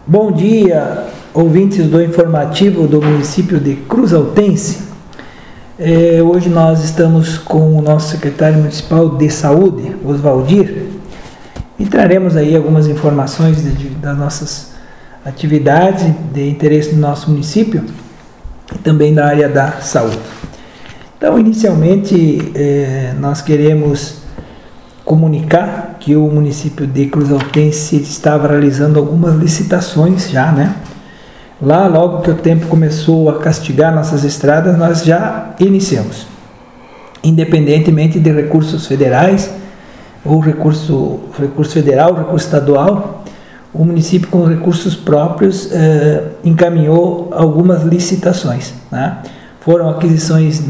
Bom dia, ouvintes do informativo do município de Cruz Altense. Hoje nós estamos com o nosso secretário municipal de saúde, Osvaldir, e traremos aí algumas informações das nossas atividades de interesse do nosso município e também da área da saúde. Então, inicialmente, nós queremos comunicar que o município de Cruz Altense estava realizando algumas licitações já, né? Lá, logo que o tempo começou a castigar nossas estradas, nós já iniciamos. Independentemente de recursos federais, ou recurso federal, recurso estadual, o município com recursos próprios encaminhou algumas licitações, né? Foram aquisições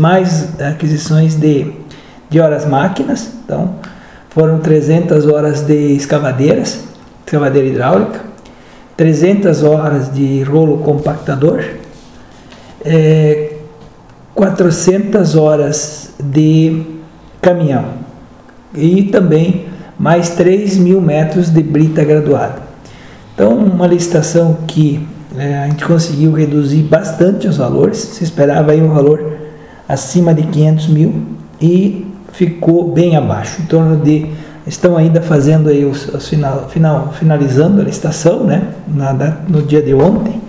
de horas máquinas, então foram 300 horas de escavadeira hidráulica, 300 horas de rolo compactador, 400 horas de caminhão e também mais 3.000 metros de brita graduada. Então, uma licitação que a gente conseguiu reduzir bastante os valores, se esperava aí um valor acima de 500 mil e ficou bem abaixo, em torno de, estão ainda fazendo aí finalizando a licitação, né, no dia de ontem,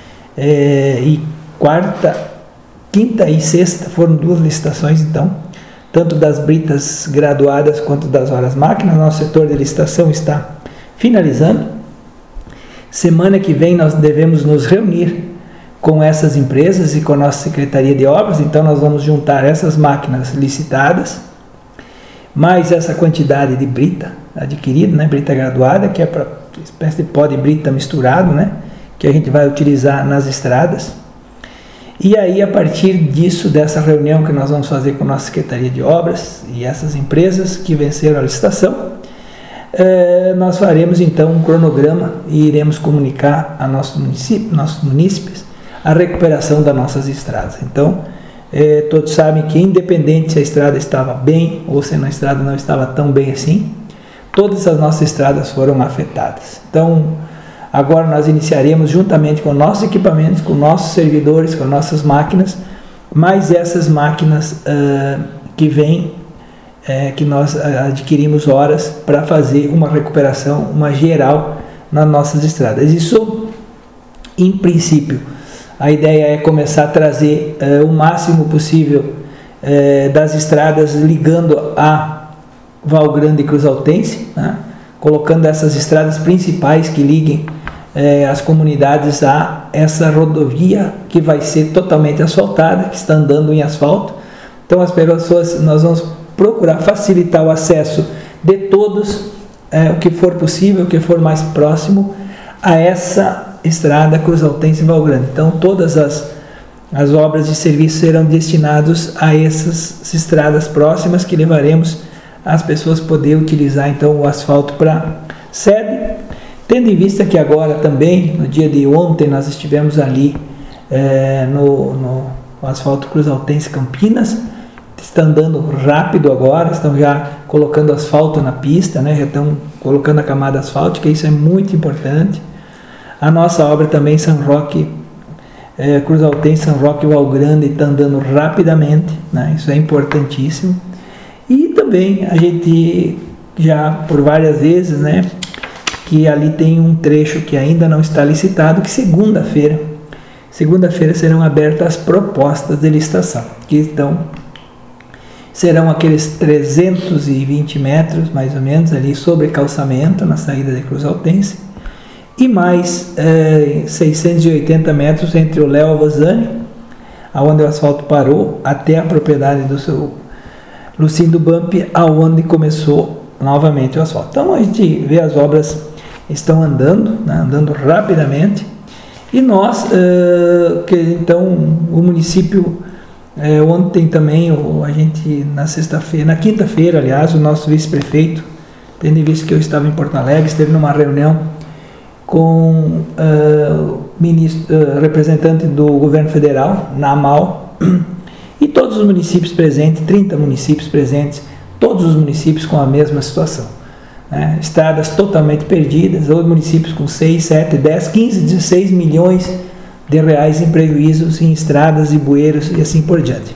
e quarta, quinta e sexta foram duas licitações, então, tanto das britas graduadas quanto das horas máquinas. Nosso setor de licitação está finalizando. Semana que vem nós devemos nos reunir com essas empresas e com a nossa Secretaria de Obras, então nós vamos juntar essas máquinas licitadas, mais essa quantidade de brita adquirida, né, brita graduada, que é para espécie de pó de brita misturado, né, que a gente vai utilizar nas estradas. E aí, a partir disso, dessa reunião que nós vamos fazer com a nossa Secretaria de Obras e essas empresas que venceram a licitação, nós faremos então um cronograma e iremos comunicar a nossos munícipes a recuperação das nossas estradas. Então, todos sabem que, independente se a estrada estava bem ou se a estrada não estava tão bem assim, todas as nossas estradas foram afetadas. Então, agora nós iniciaremos, juntamente com nossos equipamentos, com nossos servidores, com nossas máquinas, mais essas máquinas que vêm, que nós adquirimos horas para fazer uma recuperação, uma geral nas nossas estradas. Isso, em princípio, a ideia é começar a trazer o máximo possível das estradas ligando a Val Grande e Cruz Altense, né? Colocando essas estradas principais que liguem as comunidades a essa rodovia que vai ser totalmente asfaltada, que está andando em asfalto. Então as pessoas, nós vamos procurar facilitar o acesso de todos, o que for possível, o que for mais próximo a essa estrada Cruz Altense e Val Grande. Então todas as obras de serviço serão destinadas a essas estradas próximas, que levaremos as pessoas poder utilizar então o asfalto para sede, tendo em vista que agora também, no dia de ontem, nós estivemos ali no asfalto Cruz Altense Campinas. Está andando rápido agora, estão já colocando asfalto na pista, né? Já estão colocando a camada asfáltica, isso é muito importante. A nossa obra também, São Roque, Cruz Altense, São Roque e Val Grande, está andando rapidamente, né? Isso é importantíssimo. E também a gente já por várias vezes, né, que ali tem um trecho que ainda não está licitado, que segunda-feira serão abertas as propostas de licitação, que serão aqueles 320 metros, mais ou menos, ali sobre calçamento, na saída de Cruz Altense, e mais 680 metros entre o Léo Alvazani, aonde o asfalto parou, até a propriedade do seu Lucindo Bump, aonde começou novamente o asfalto. Então a gente vê as obras estão andando, né, andando rapidamente, e nós, então o município, ontem também, a gente na quinta-feira, aliás, o nosso vice-prefeito, tendo em vista que eu estava em Porto Alegre, esteve numa reunião com representante do governo federal, na AMAL, e todos os municípios presentes, 30 municípios presentes, todos os municípios com a mesma situação. né? Estradas totalmente perdidas, ou municípios com 6, 7, 10, 15, 16 milhões de reais em prejuízos em estradas e bueiros e assim por diante,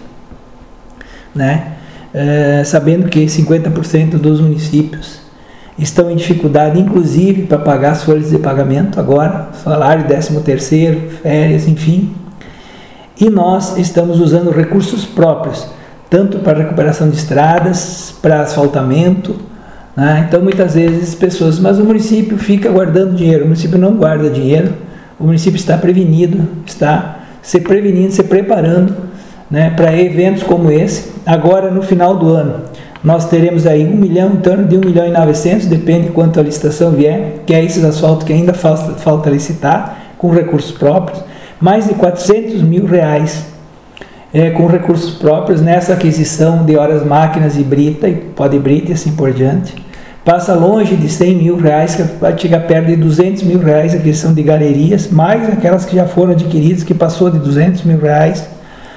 né? Sabendo que 50% dos municípios estão em dificuldade, inclusive para pagar as folhas de pagamento agora, salário, 13º, férias, enfim. E nós estamos usando recursos próprios, tanto para recuperação de estradas, para asfaltamento, né? Então muitas vezes pessoas, mas o município fica guardando dinheiro. O município não guarda dinheiro, o município está prevenido, está se prevenindo, se preparando, né, para eventos como esse. Agora no final do ano nós teremos aí 1 milhão, em torno de 1 milhão e 900, depende quanto a licitação vier, que é esses asfaltos que ainda falta licitar, com recursos próprios, mais de 400 mil reais com recursos próprios nessa aquisição de horas máquinas e brita, e pó de brita e assim por diante. Passa longe de 100 mil reais, que vai chegar perto de 200 mil reais a aquisição de galerias, mais aquelas que já foram adquiridas, que passou de 200 mil reais.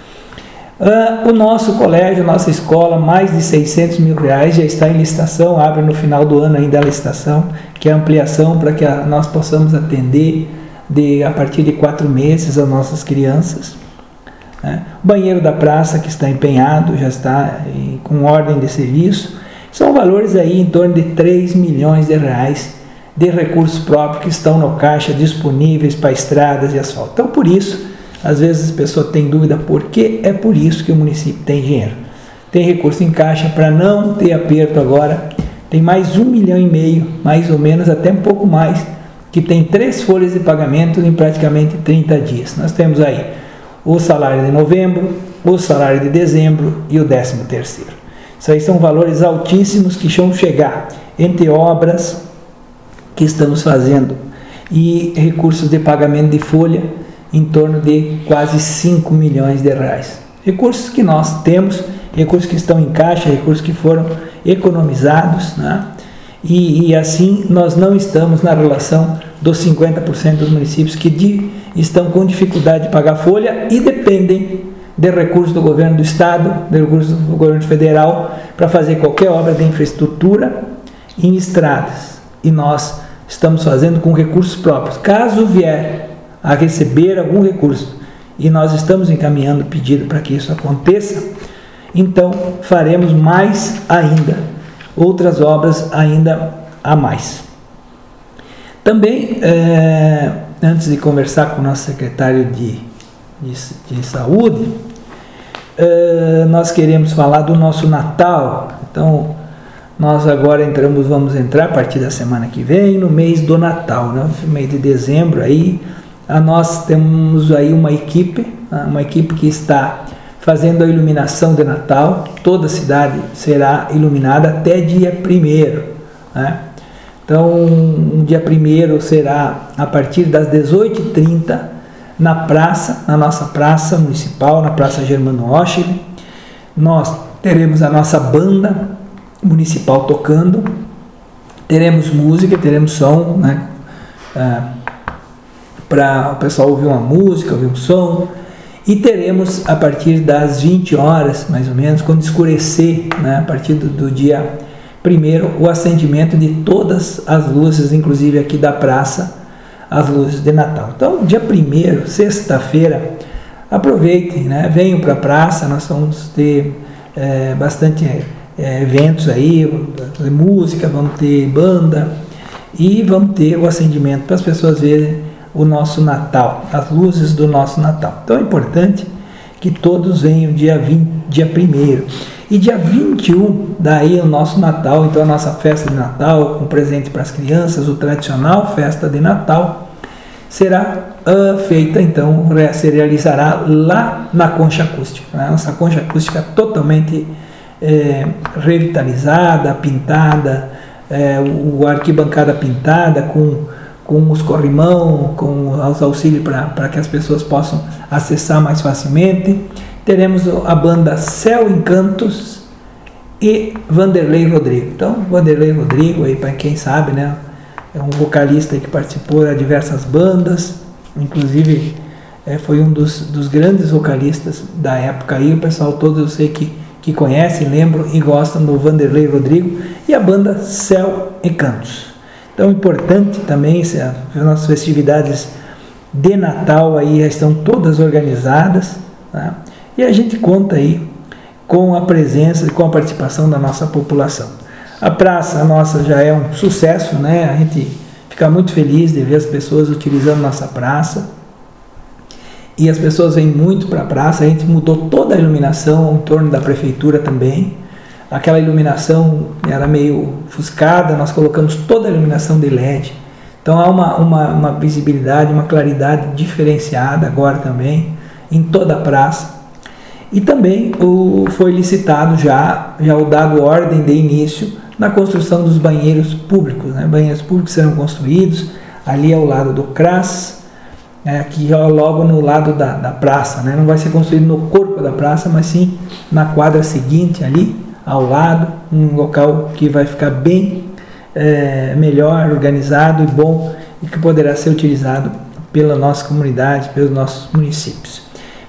O nosso colégio, nossa escola, mais de 600 mil reais, já está em licitação, abre no final do ano ainda a licitação, que é a ampliação para que nós possamos atender a partir de 4 meses as nossas crianças. O banheiro da praça, que está empenhado, já está com ordem de serviço. São valores aí em torno de 3 milhões de reais de recursos próprios que estão no caixa disponíveis para estradas e asfalto. Então, por isso, às vezes a pessoa tem dúvida por que é por isso que o município tem dinheiro. Tem recurso em caixa para não ter aperto agora. Tem mais 1,5 milhão, mais ou menos, até um pouco mais, que tem 3 folhas de pagamento em praticamente 30 dias. Nós temos aí o salário de novembro, o salário de dezembro e o 13º. Isso aí são valores altíssimos que vão chegar entre obras que estamos fazendo e recursos de pagamento de folha, em torno de quase 5 milhões de reais. Recursos que nós temos, recursos que estão em caixa, recursos que foram economizados, né? E assim nós não estamos na relação dos 50% dos municípios que estão com dificuldade de pagar folha e dependem de recursos do governo do estado, de recursos do governo federal, para fazer qualquer obra de infraestrutura em estradas. E nós estamos fazendo com recursos próprios. Caso vier a receber algum recurso, e nós estamos encaminhando pedido para que isso aconteça, então faremos mais ainda, outras obras ainda a mais. Também, antes de conversar com o nosso secretário de saúde, nós queremos falar do nosso Natal. Então, nós agora vamos entrar a partir da semana que vem no mês do Natal, né? No mês de dezembro aí, nós temos aí uma equipe que está fazendo a iluminação de Natal. Toda a cidade será iluminada até dia 1º, né? Então, o dia 1º será a partir das 18h30 na praça, na nossa praça municipal, na Praça Germano Oschle. Nós teremos a nossa banda municipal tocando, teremos música, teremos som, né? Para o pessoal ouvir uma música, ouvir um som, e teremos a partir das 20 horas, mais ou menos, quando escurecer, né, a partir do dia 1º, o acendimento de todas as luzes, inclusive aqui da praça, as luzes de Natal. Então, dia 1º, sexta-feira, aproveitem, né, venham para a praça, nós vamos ter bastante eventos aí, vamos ter música, vamos ter banda, e vamos ter o acendimento para as pessoas verem o nosso Natal, as luzes do nosso Natal. Então é importante que todos venham dia 1º. E dia 21, daí o nosso Natal, então a nossa festa de Natal, com presente para as crianças, o tradicional festa de Natal, será feita, então, se realizará lá na Concha Acústica. Né? Nossa Concha Acústica totalmente revitalizada, pintada, a arquibancada pintada, com os corrimão, com os auxílios para que as pessoas possam acessar mais facilmente. Teremos a banda Céu Encantos e Vanderlei Rodrigo. Então, Vanderlei Rodrigo, aí, para quem sabe, né, é um vocalista que participou de diversas bandas, inclusive foi um dos grandes vocalistas da época aí. O pessoal todo eu sei que conhece, lembram e gostam do Vanderlei Rodrigo. e a banda Céu e Cantos. Então, importante também, as nossas festividades de Natal aí já estão todas organizadas, tá? E a gente conta aí com a presença e com a participação da nossa população. A praça nossa já é um sucesso, né? A gente fica muito feliz de ver as pessoas utilizando nossa praça. E as pessoas vêm muito para a praça. A gente mudou toda a iluminação em torno da prefeitura também. Aquela iluminação era meio ofuscada, nós colocamos toda a iluminação de LED. Então há uma visibilidade, uma claridade diferenciada agora também em toda a praça. E também foi licitado já o dado ordem de início na construção dos banheiros públicos, né? Banheiros públicos serão construídos ali ao lado do CRAS, aqui logo no lado da praça, né? Não vai ser construído no corpo da praça, mas sim na quadra seguinte ali, ao lado, um local que vai ficar bem melhor organizado e bom e que poderá ser utilizado pela nossa comunidade, pelos nossos municípios.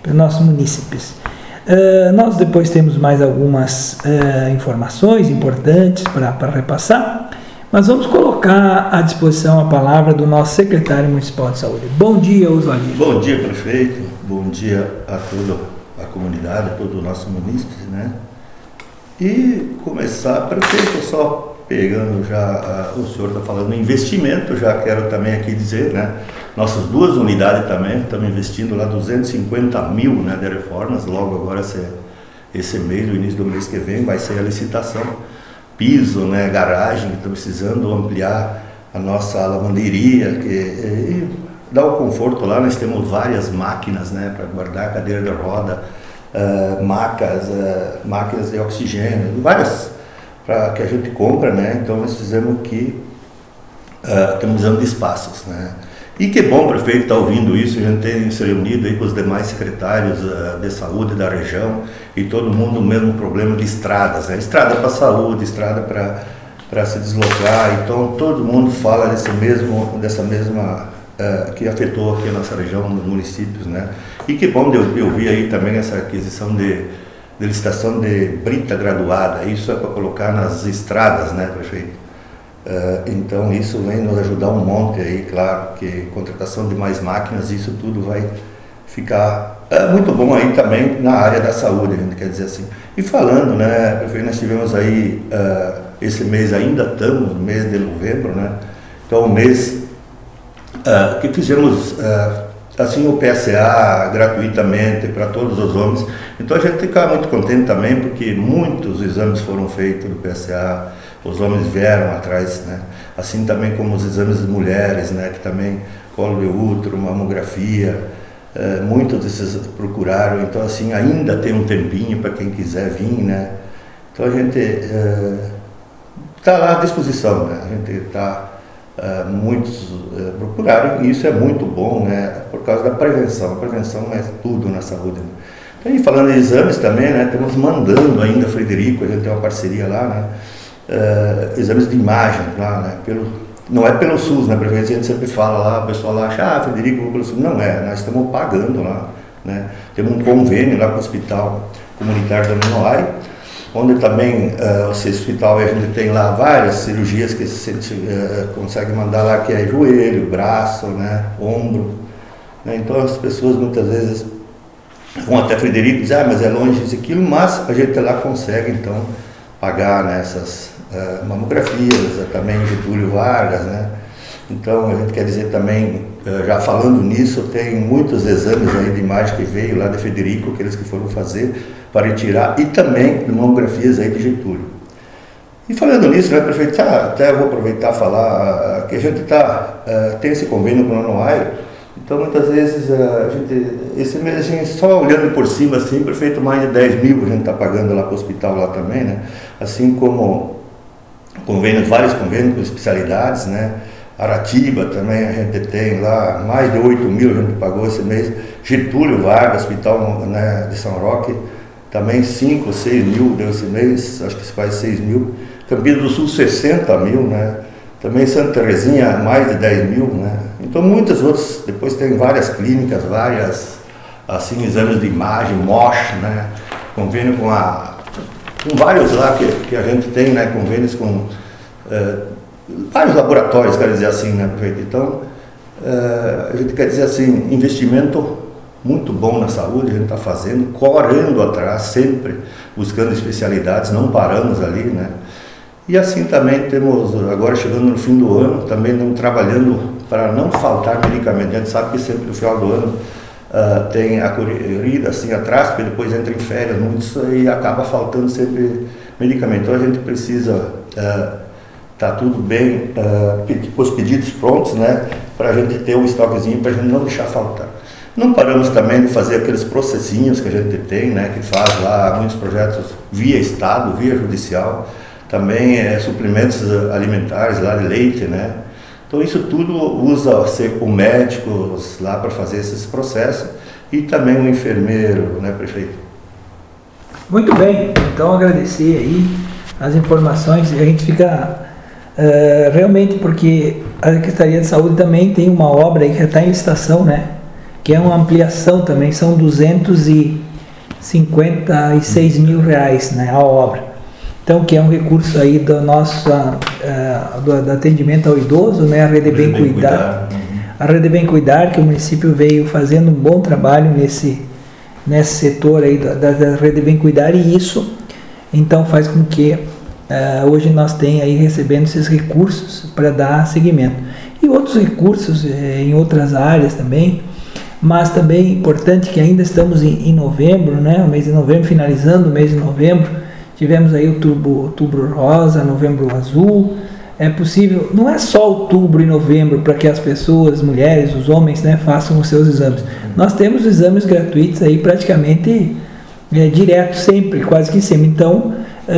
Nós depois temos mais algumas informações importantes para repassar, mas vamos colocar à disposição a palavra do nosso secretário municipal de saúde. Bom dia, Oswaldir. Bom dia, prefeito. Bom dia a toda a comunidade, a todo o nosso município, né? E começar, prefeito, só pegando já, o senhor está falando em investimento, já quero também aqui dizer, né? Nossas duas unidades também, estamos investindo lá 250 mil, né, de reformas, logo agora esse mês, no início do mês que vem, vai ser a licitação, piso, né, garagem, que está precisando ampliar a nossa lavanderia, e dar o conforto lá. Nós temos várias máquinas, né, para guardar cadeira de roda, máquinas de oxigênio, várias que a gente compra, né? Então nós fizemos que estamos usando de espaços, né? E que bom, prefeito, estar ouvindo isso. A gente tem se reunido aí com os demais secretários de saúde da região e todo mundo o mesmo problema de estradas, né? Estrada para saúde, estrada para se deslocar. Então todo mundo fala dessa mesma que afetou aqui a nossa região, nos municípios, né? E que bom de eu ouvir aí também essa aquisição de licitação de brita graduada. Isso é para colocar nas estradas, né, prefeito? Então isso vem nos ajudar um monte aí, claro, que contratação de mais máquinas, isso tudo vai ficar muito bom aí também na área da saúde, a gente quer dizer assim. E falando, né, prefeito, nós tivemos aí, esse mês ainda estamos, no mês de novembro, né? Então o mês que fizemos assim o PSA gratuitamente para todos os homens. Então a gente fica muito contente também, porque muitos exames foram feitos do PSA, os homens vieram atrás, né? Assim também como os exames de mulheres, né? Que também colo de útero, mamografia, muitos desses procuraram. Então assim, ainda tem um tempinho para quem quiser vir, né? Então a gente está lá à disposição, né? A gente está muitos procuraram, e isso é muito bom, né, por causa da prevenção. A prevenção é tudo na saúde, né? Então, e falando em exames também, né, estamos mandando ainda, Frederico, a gente tem uma parceria lá, né, exames de imagem lá, né, não é pelo SUS, né, porque a gente sempre fala lá, o pessoal lá acha, Frederico, vou pelo SUS. Não é, nós estamos pagando lá, né, temos um convênio lá com o Hospital Comunitário da Nonoai, onde também esse hospital a gente tem lá várias cirurgias que se consegue mandar lá, que é joelho, braço, né, ombro, né? Então as pessoas muitas vezes vão até Frederico e dizem, mas é longe isso e aquilo, mas a gente lá consegue então pagar nessas mamografias, também Getúlio Vargas, né? Então a gente quer dizer também, já falando nisso, tem muitos exames aí de imagem que veio lá de Frederico, aqueles que foram fazer para retirar, e também mamografias aí de Getúlio. E falando nisso, né, prefeito, até eu vou aproveitar e falar que a gente tem esse convênio com o Nonoai. Então muitas vezes a gente, esse mês a gente só olhando por cima assim, prefeito, mais de 10 mil a gente está pagando lá para o hospital lá também, né? Assim como convênios, vários convênios com especialidades, né? Aratiba também a gente tem lá, mais de 8 mil a gente pagou esse mês. Getúlio Vargas, hospital, né, de São Roque, também 5 ou 6 mil deu esse mês, acho que se faz 6 mil. Campinas do Sul 60 mil, né? Também Santa Terezinha mais de 10 mil, né? Então muitas outras, depois tem várias clínicas, várias assim, exames de imagem, MOSH, né? Convênio com a com vários lá que a gente tem, né, convênios com vários laboratórios, quero dizer assim, né, prefeito? Então, a gente quer dizer assim, investimento muito bom na saúde, a gente está fazendo, correndo atrás, sempre buscando especialidades, não paramos ali, né? E assim também temos, agora chegando no fim do ano, também trabalhando para não faltar medicamento. A gente sabe que sempre no final do ano tem a corrida assim atrás, porque depois entra em férias, muitos, e acaba faltando sempre medicamento. Então a gente precisa tá tudo bem, com os pedidos prontos, né, para a gente ter um estoquezinho, para a gente não deixar faltar. Não paramos também de fazer aqueles processinhos que a gente tem, né, que faz lá muitos projetos via Estado, via Judicial, também suprimentos alimentares lá de leite, né. Então isso tudo usa o médicos lá para fazer esses processos e também o enfermeiro, né, prefeito? Muito bem, então agradecer aí as informações, a gente fica realmente, porque a Secretaria de Saúde também tem uma obra aí que já está em licitação, né? Que é uma ampliação também, são 256 mil reais, né, a obra. Então, que é um recurso aí do nosso do atendimento ao idoso, né, a Rede Bem Cuidar. A Rede Bem Cuidar, que o município veio fazendo um bom trabalho nesse setor aí da Rede Bem Cuidar, e isso então faz com que hoje nós tenhamos aí recebendo esses recursos para dar seguimento. E outros recursos em outras áreas também, mas também é importante que ainda estamos em novembro, né, o mês de novembro, finalizando o mês de novembro, tivemos aí outubro rosa, novembro azul. É possível, não é só outubro e novembro para que as pessoas, as mulheres, os homens, né, façam os seus exames. Nós temos exames gratuitos aí praticamente direto sempre, quase que sempre. Então,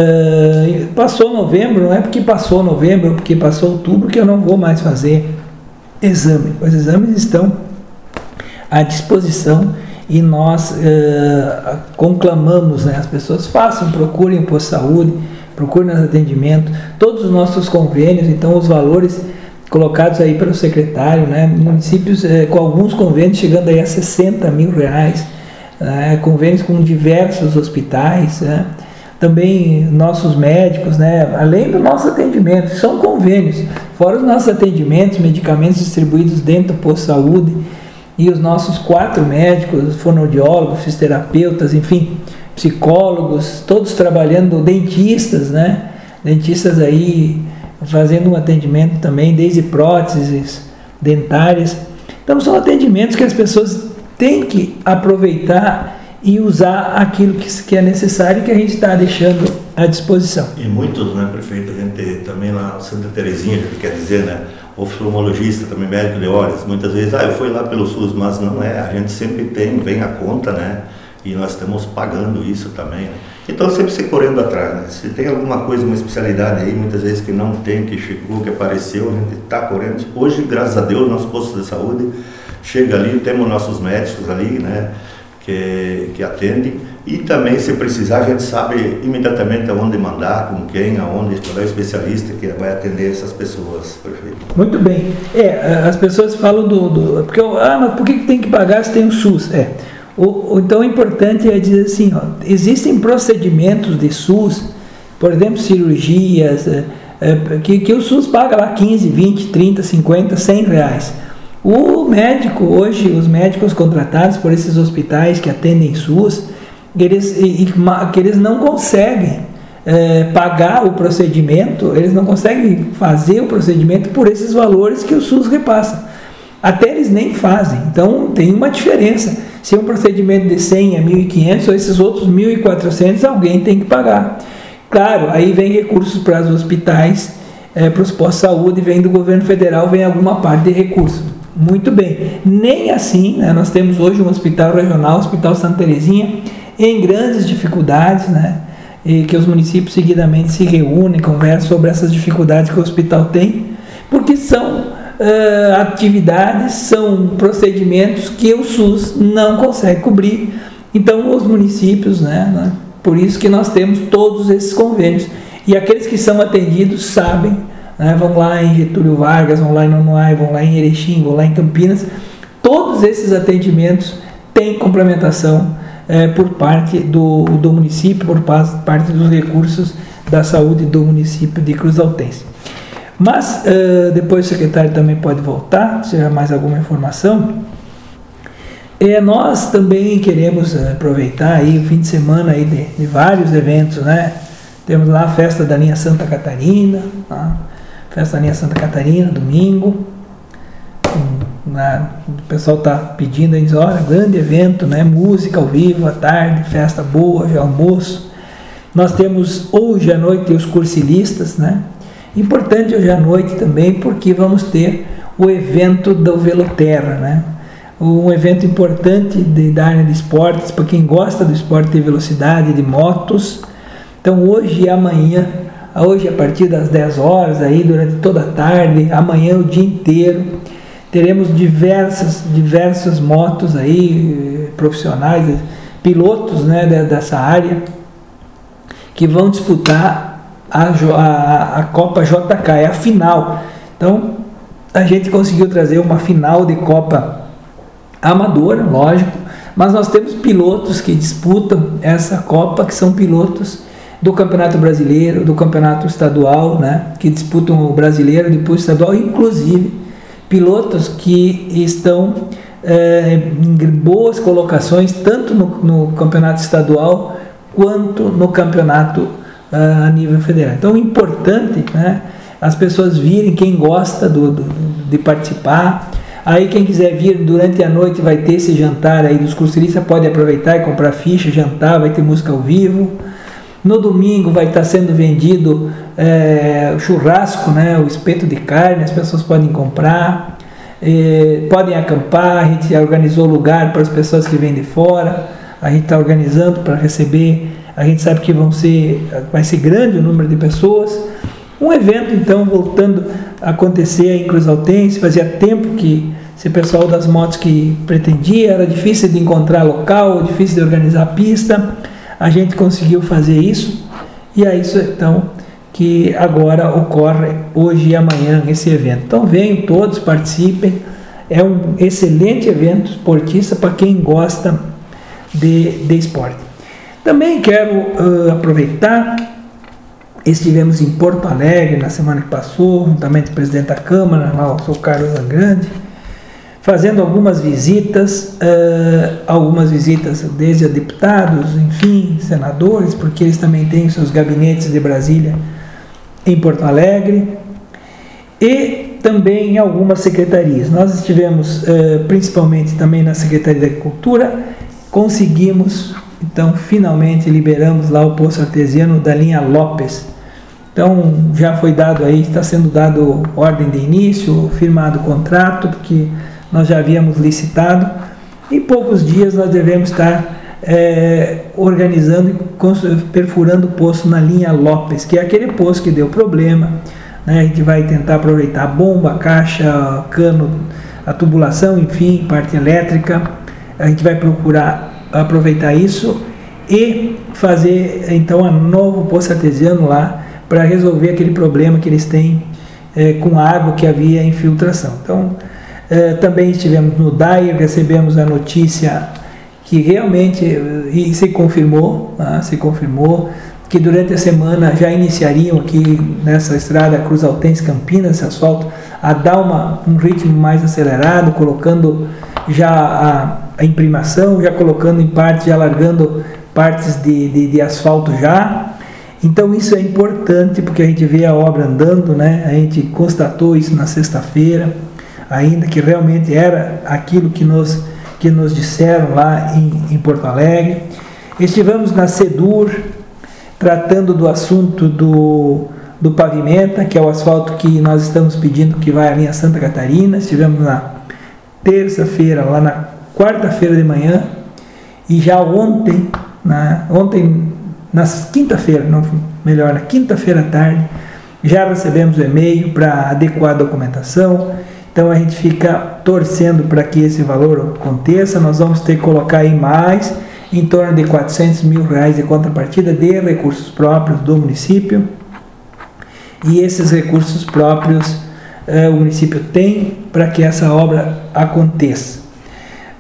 passou novembro, não é porque passou novembro ou porque passou outubro que eu não vou mais fazer exame. Os exames estão à disposição e nós conclamamos, né, as pessoas façam, procurem o posto de saúde, procurem nos atendimentos, todos os nossos convênios, então os valores colocados aí pelo secretário, né, municípios com alguns convênios chegando aí a 60 mil reais, convênios com diversos hospitais, né, também nossos médicos, né, além do nosso atendimento, são convênios, fora os nossos atendimentos, medicamentos distribuídos dentro do posto de saúde, e os nossos 4 médicos, fonoaudiólogos, fisioterapeutas, enfim, psicólogos, todos trabalhando, dentistas, né? Dentistas aí fazendo um atendimento também, desde próteses dentárias. Então são atendimentos que as pessoas têm que aproveitar e usar aquilo que é necessário e que a gente está deixando à disposição. E muitos, né, prefeito, a gente também lá em Santa Terezinha, que quer dizer, né, oftalmologista, também médico de olhos, muitas vezes, eu fui lá pelo SUS, mas não é, a gente sempre vem a conta, né, e nós estamos pagando isso também, né? Então sempre se correndo atrás, né, se tem alguma coisa, uma especialidade aí, muitas vezes que não tem, que chegou, que apareceu, a gente está correndo. Hoje, graças a Deus, nosso posto de saúde chega ali, temos nossos médicos ali, né, que atendem, e também, se precisar, a gente sabe imediatamente aonde mandar, com quem, aonde, qual é o especialista que vai atender essas pessoas, prefeito. Muito bem. As pessoas falam porque mas por que tem que pagar se tem o SUS? Então, o importante é dizer assim, existem procedimentos de SUS, por exemplo, cirurgias, que o SUS paga lá 15, 20, 30, 50, 100 reais. O médico, hoje, os médicos contratados por esses hospitais que atendem SUS, que eles não conseguem pagar o procedimento, eles não conseguem fazer o procedimento por esses valores que o SUS repassa. Até eles nem fazem. Então, tem uma diferença. Se é um procedimento de 100 a 1.500, ou esses outros 1.400, alguém tem que pagar. Claro, aí vem recursos para os hospitais, para os postos de saúde, vem do governo federal, vem alguma parte de recursos. Muito bem. Nem assim, né, nós temos hoje um hospital regional, o Hospital Santa Terezinha, em grandes dificuldades, né, e que os municípios seguidamente se reúnem, conversam sobre essas dificuldades que o hospital tem, porque são atividades, são procedimentos que o SUS não consegue cobrir. Então os municípios, né, por isso que nós temos todos esses convênios, e aqueles que são atendidos sabem, né, vão lá em Getúlio Vargas, vão lá em Nonoai, vão lá em Erechim, vão lá em Campinas, todos esses atendimentos têm complementação por parte do município, por parte dos recursos da saúde do município de Cruzaltense. Mas depois o secretário também pode voltar, se tiver mais alguma informação. Nós também queremos aproveitar aí o fim de semana aí de vários eventos, né? Temos lá a festa da linha Santa Catarina, tá? Festa da linha Santa Catarina, domingo. O pessoal está pedindo aí, olha, grande evento, né? Música ao vivo à tarde, festa boa, almoço. Nós temos hoje à noite os cursilistas, né? Importante hoje à noite também, porque vamos ter o evento do Veloterra, né? Um evento importante da área de esportes, para quem gosta do esporte de velocidade, de motos. Então hoje e amanhã, hoje a partir das 10 horas, aí, durante toda a tarde, amanhã o dia inteiro, teremos diversas motos aí, profissionais, pilotos, né, dessa área, que vão disputar a Copa JK, é a final. Então a gente conseguiu trazer uma final de Copa amadora, lógico, mas nós temos pilotos que disputam essa Copa, que são pilotos do Campeonato Brasileiro, do Campeonato Estadual, né, que disputam o Brasileiro, depois o Estadual, inclusive pilotos que estão em boas colocações, tanto no Campeonato Estadual, quanto no Campeonato a nível federal. Então é importante, né, as pessoas virem, quem gosta de participar. Aí quem quiser vir durante a noite vai ter esse jantar aí dos cursilistas, pode aproveitar e comprar ficha, jantar, vai ter música ao vivo. No domingo vai estar sendo vendido o churrasco, né, o espeto de carne, as pessoas podem comprar, podem acampar, a gente organizou lugar para as pessoas que vêm de fora, a gente está organizando para receber, a gente sabe que vai ser grande o número de pessoas. Um evento, então, voltando a acontecer em Cruzaltense, fazia tempo que esse pessoal das motos que pretendia, era difícil de encontrar local, difícil de organizar a pista, a gente conseguiu fazer isso, e é isso, então, que agora ocorre hoje e amanhã esse evento. Então venham todos, participem, é um excelente evento esportista para quem gosta de esporte. Também quero aproveitar. Estivemos em Porto Alegre na semana que passou, juntamente com o presidente da Câmara, lá, o Sr. Carlos Angrande, fazendo algumas visitas desde a deputados, enfim, senadores, porque eles também têm seus gabinetes de Brasília em Porto Alegre, e também em algumas secretarias. Nós estivemos principalmente também na Secretaria da Agricultura, conseguimos, então, finalmente liberamos lá o poço artesiano da linha Lopes. Então, já foi dado aí, está sendo dado ordem de início, firmado o contrato, porque nós já havíamos licitado. Em poucos dias nós devemos estar organizando e perfurando o poço na linha Lopes, que é aquele poço que deu problema, né? A gente vai tentar aproveitar a bomba, a caixa, cano, a tubulação, enfim, parte elétrica. A gente vai procurar aproveitar isso e fazer então um novo poço artesiano lá para resolver aquele problema que eles têm com a água que havia infiltração. Então, também estivemos no DAI, recebemos a notícia que realmente se confirmou que durante a semana já iniciariam aqui nessa estrada Cruzaltense Campinas, esse asfalto, a dar um ritmo mais acelerado, colocando já a imprimação, já colocando em partes, já largando partes de asfalto já. Então isso é importante porque a gente vê a obra andando, né? A gente constatou isso na sexta-feira, ainda que realmente era aquilo que nos disseram lá em Porto Alegre. Estivemos na SEDUR tratando do assunto do pavimenta, que é o asfalto que nós estamos pedindo que vai à linha Santa Catarina. Estivemos na terça-feira, lá na quarta-feira de manhã, e já ontem na quinta-feira, na quinta-feira à tarde, já recebemos o e-mail para adequar a documentação. Então a gente fica torcendo para que esse valor aconteça. Nós vamos ter que colocar aí mais, em torno de R$400 mil de contrapartida de recursos próprios do município. E esses recursos próprios o município tem para que essa obra aconteça.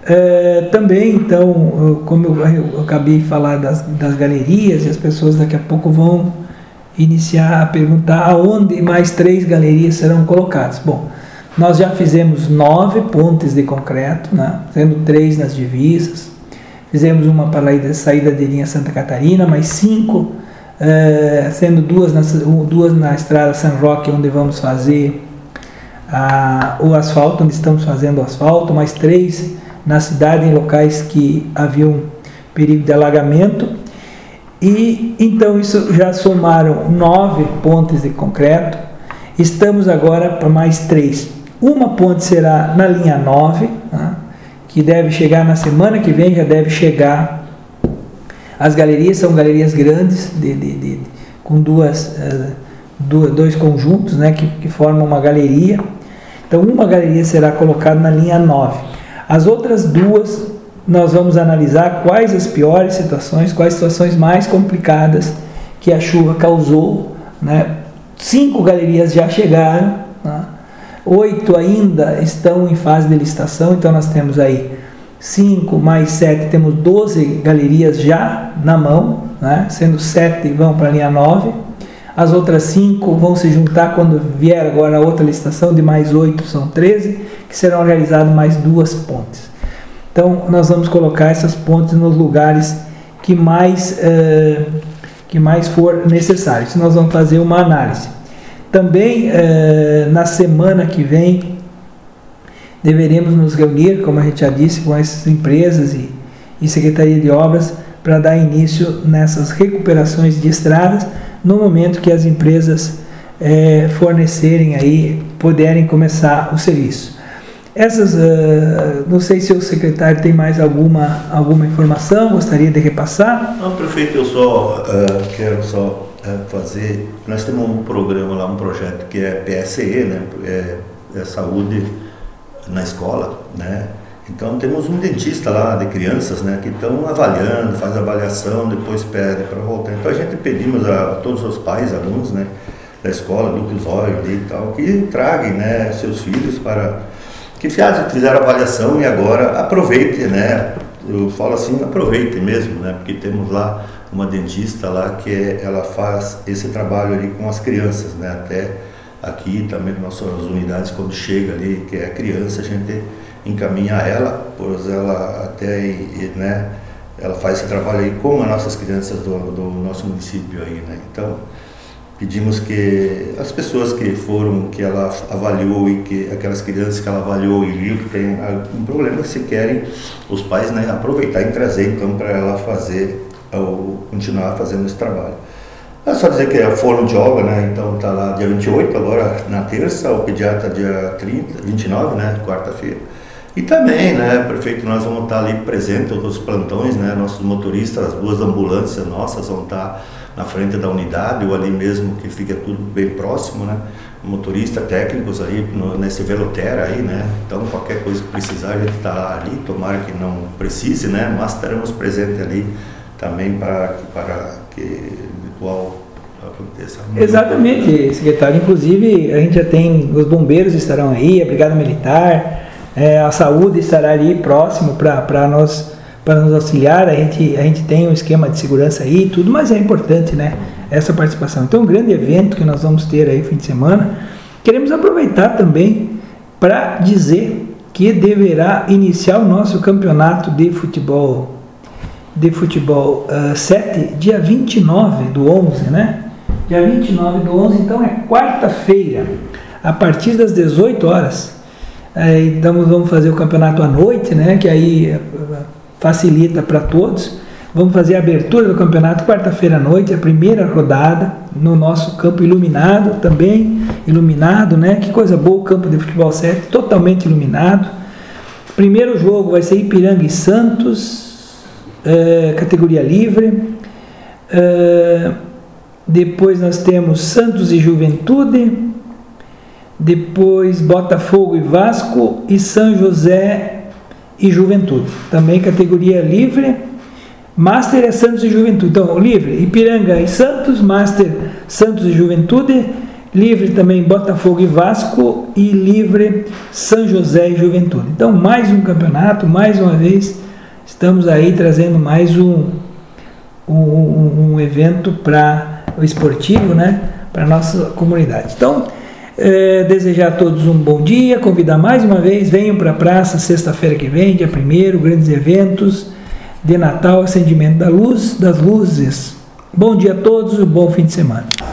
Também, então, como eu acabei de falar das galerias, e as pessoas daqui a pouco vão iniciar a perguntar aonde mais 3 galerias serão colocadas. Bom, nós já fizemos 9 pontes de concreto, né, sendo 3 nas divisas. Fizemos uma para a saída de linha Santa Catarina, mais 5, sendo 2 na estrada San Roque, onde vamos fazer o asfalto, onde estamos fazendo o asfalto, mais 3 na cidade, em locais que haviam perigo de alagamento. E então isso já somaram 9 pontes de concreto. Estamos agora para mais 3. Uma ponte será na linha 9, né, que deve chegar na semana que vem, já deve chegar. As galerias são galerias grandes, com dois conjuntos, né, que formam uma galeria. Então uma galeria será colocada na linha 9. As outras 2, nós vamos analisar quais as piores situações, quais situações mais complicadas que a chuva causou, né? 5 galerias já chegaram, né? 8 ainda estão em fase de licitação, então nós temos aí 5 mais 7, temos 12 galerias já na mão, né? Sendo 7 vão para a linha 9. As outras 5 vão se juntar quando vier agora a outra licitação, de mais 8 são 13, que serão realizadas mais 2 pontes. Então, nós vamos colocar essas pontes nos lugares que mais for necessário. Isso nós vamos fazer uma análise. Também, na semana que vem, deveremos nos reunir, como a gente já disse, com essas empresas e Secretaria de Obras, para dar início nessas recuperações de estradas, no momento que as empresas fornecerem aí, puderem começar o serviço. Essas, não sei se o secretário tem mais alguma informação, gostaria de repassar? Não, prefeito, eu quero fazer, nós temos um programa lá, um projeto que é PSE, né, é saúde na escola, né? Então temos um dentista lá de crianças, né, que estão avaliando, faz avaliação, depois pede para voltar. Então a gente pedimos a todos os pais, alunos, né, da escola, do Cusóio ali e tal, que traguem, né, seus filhos para que fizeram avaliação e agora aproveite, né? Eu falo assim, aproveite mesmo, né? Porque temos lá uma dentista lá que ela faz esse trabalho ali com as crianças, né? Até aqui também nas nossas unidades, quando chega ali, que é a criança, a gente encaminha ela, pois ela até, né, ela faz esse trabalho aí com as nossas crianças do nosso município aí, né? Então, pedimos que as pessoas que ela avaliou e que aquelas crianças que ela avaliou e viu que tem algum problema, se querem, os pais, né, aproveitar e trazer então para ela fazer, ou continuar fazendo esse trabalho. É só dizer que é forno de obra, né? Então tá lá dia 28, agora na terça, o pediatra dia 29, né? Quarta-feira. E também, né, prefeito, nós vamos estar ali presentes nos plantões, né? Nossos motoristas, as 2 ambulâncias nossas vão estar na frente da unidade, ou ali mesmo, que fica tudo bem próximo, né? Motorista, técnicos ali nesse velotera aí, né? Então qualquer coisa que precisar, a gente está ali, tomara que não precise, né? Mas estaremos presentes ali também para que o ritual aconteça. Exatamente, secretário. Inclusive, a gente já tem, os bombeiros estarão aí, a Brigada Militar, a saúde estará ali próximo para nos auxiliar. A gente tem um esquema de segurança aí e tudo, mas é importante, né, essa participação. Então, um grande evento que nós vamos ter aí no fim de semana. Queremos aproveitar também para dizer que deverá iniciar o nosso campeonato de futebol 7, dia 29 do 11, né? Dia 29 do 11, então é quarta-feira, a partir das 18 horas. Então vamos fazer o campeonato à noite, né? Que aí facilita para todos. Vamos fazer a abertura do campeonato quarta-feira à noite, a primeira rodada no nosso campo iluminado, também iluminado, né? Que coisa boa, o campo de futebol 7, totalmente iluminado. Primeiro jogo vai ser Ipiranga e Santos, categoria livre. Depois nós temos Santos e Juventude, depois Botafogo e Vasco e São José e Juventude, também categoria livre. Master é Santos e Juventude, então livre, Ipiranga e Santos, Master Santos e Juventude, Livre também Botafogo e Vasco, e livre São José e Juventude. Então, mais um campeonato, mais uma vez, estamos aí trazendo mais um evento para o esportivo, né, para a nossa comunidade. Então, desejar a todos um bom dia, convidar mais uma vez, venham para a praça sexta-feira que vem, dia 1º, grandes eventos de Natal, acendimento das luzes. Bom dia a todos, um bom fim de semana.